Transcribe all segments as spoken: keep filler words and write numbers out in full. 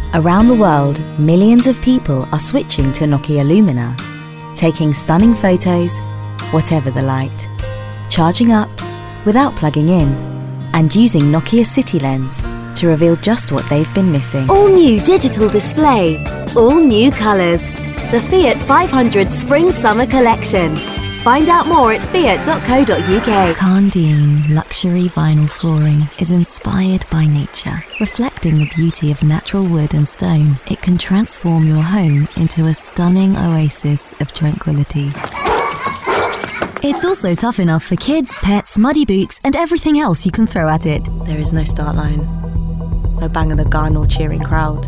Around the world, millions of people are switching to Nokia Lumina, taking stunning photos, whatever the light, charging up without plugging in, and using Nokia City Lens to reveal just what they've been missing. All new digital display, all new colours. The Fiat five hundred Spring Summer Collection. Find out more at fiat dot co dot u k. Kandine luxury vinyl flooring is inspired by nature, reflecting the beauty of natural wood and stone. It can transform your home into a stunning oasis of tranquility. It's also tough enough for kids, pets, muddy boots, and everything else you can throw at it. There is no start line, no bang of the gun or cheering crowd.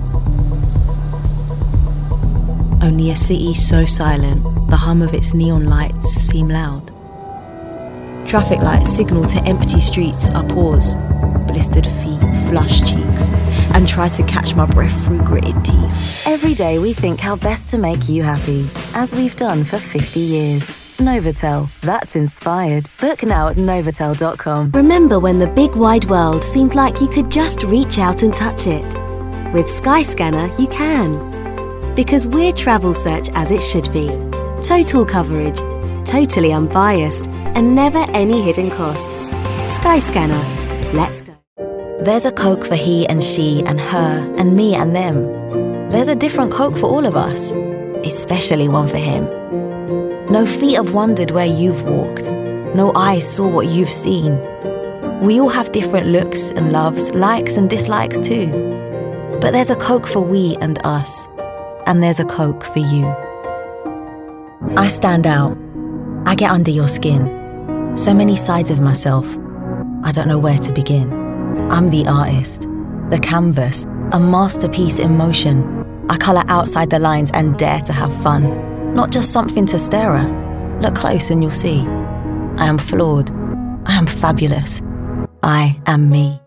Only a city so silent, the hum of its neon lights seem loud. Traffic lights signal to empty streets. I pause, blistered feet, flushed cheeks, and try to catch my breath through gritted teeth. Every day we think how best to make you happy, as we've done for fifty years. Novotel, that's inspired. Book now at novotel dot com. Remember when the big wide world seemed like you could just reach out and touch it? With Skyscanner, you can. Because we're travel search as it should be. Total coverage, totally unbiased, and never any hidden costs. Skyscanner, let's go. There's a Coke for he and she and her and me and them. There's a different Coke for all of us, especially one for him. No feet have wondered where you've walked. No eyes saw what you've seen. We all have different looks and loves, likes and dislikes too. But there's a Coke for we and us. And there's a Coke for you. I stand out. I get under your skin. So many sides of myself. I don't know where to begin. I'm the artist, the canvas, a masterpiece in motion. I colour outside the lines and dare to have fun. Not just something to stare at. Look close and you'll see. I am flawed. I am fabulous. I am me.